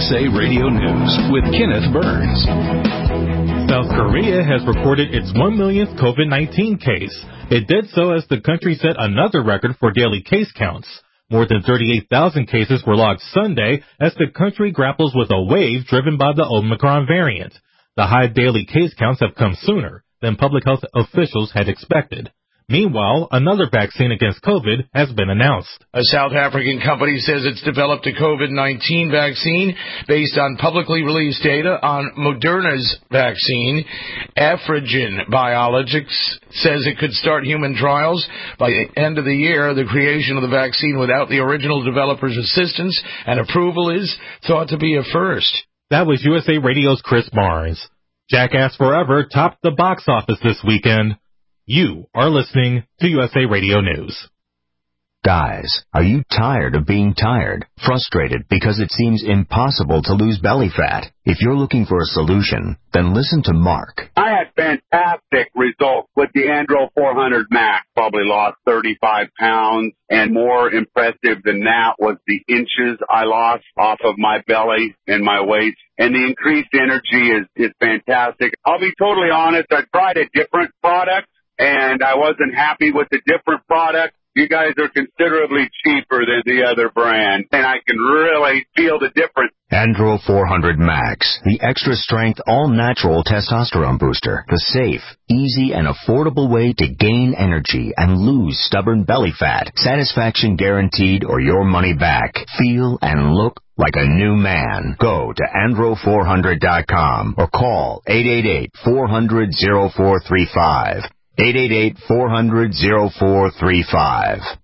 USA Radio News with Kenneth Burns. South Korea has reported its 1 millionth COVID-19 case. It did so as the country set another record for daily case counts. More than 38,000 cases were logged Sunday as the country grapples with a wave driven by the Omicron variant. The high daily case counts have come sooner than public health officials had expected. Meanwhile, another vaccine against COVID has been announced. A South African company says it's developed a COVID-19 vaccine based on publicly released data on Moderna's vaccine. Afrigen Biologics says it could start human trials by the end of the year. The creation of the vaccine without the original developer's assistance and approval is thought to be a first. That was USA Radio's Chris Barnes. Jackass Forever topped the box office this weekend. You are listening to USA Radio News. Guys, are you tired of being tired? Frustrated because it seems impossible to lose belly fat? If you're looking for a solution, then listen to Mark. I had fantastic results with the Andro 400 Max. Probably lost 35 pounds, and more impressive than that was the inches I lost off of my belly and my waist. And the increased energy is fantastic. I'll be totally honest, I tried a different product, and I wasn't happy with the different product. You guys are considerably cheaper than the other brand, and I can really feel the difference. Andro 400 Max, the extra-strength, all-natural testosterone booster. The safe, easy, and affordable way to gain energy and lose stubborn belly fat. Satisfaction guaranteed or your money back. Feel and look like a new man. Go to andro400.com or call 888-400-0435. 888-400-0435.